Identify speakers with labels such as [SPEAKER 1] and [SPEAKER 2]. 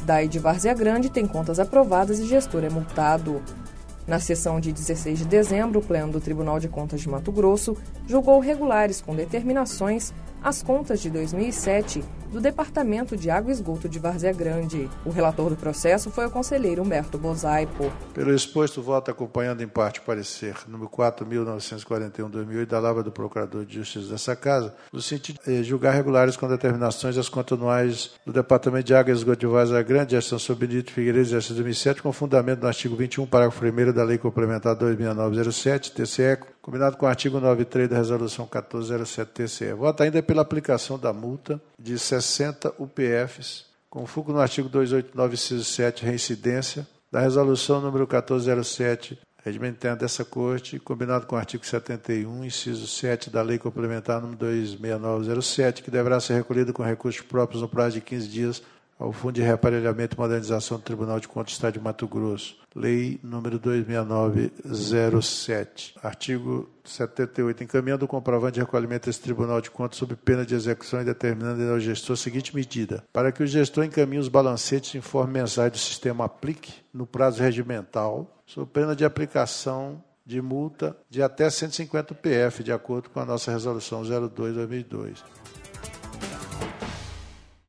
[SPEAKER 1] DAI de Várzea Grande tem contas aprovadas e gestor é multado. Na sessão de 16 de dezembro, o Pleno do Tribunal de Contas de Mato Grosso julgou regulares com determinações as contas de 2007 do Departamento de Água e Esgoto de Várzea Grande. O relator do processo foi o conselheiro Humberto Bosaipo.
[SPEAKER 2] Pelo exposto, voto acompanhando em parte o parecer número 4.941/2008 da Lavra do Procurador de Justiça dessa Casa, no sentido de julgar regulares com determinações as contas anuais do Departamento de Água e Esgoto de Várzea Grande, gestão sob Benito Figueiredo, exercício 2007, com fundamento no artigo 21, parágrafo 1º da Lei Complementar 2.907, TCE, combinado com o artigo 9.3 da Resolução 1407 TCE. Voto ainda pela aplicação da multa de 60 UPFs, com foco no artigo 289, inciso 7, reincidência, da Resolução número 1407, regimento interno dessa Corte, combinado com o artigo 71, inciso 7 da Lei Complementar número 26907, que deverá ser recolhido com recursos próprios no prazo de 15 dias ao Fundo de Reaparelhamento e Modernização do Tribunal de Contas do Estado de Mato Grosso. Lei número 26907. Artigo 78. Encaminhando o comprovante de recolhimento desse Tribunal de Contas sob pena de execução e determinando ao gestor a seguinte medida: para que o gestor encaminhe os balancetes em forma mensais do sistema Aplique, no prazo regimental, sob pena de aplicação de multa de até 150 PF, de acordo com a nossa Resolução 02/2002.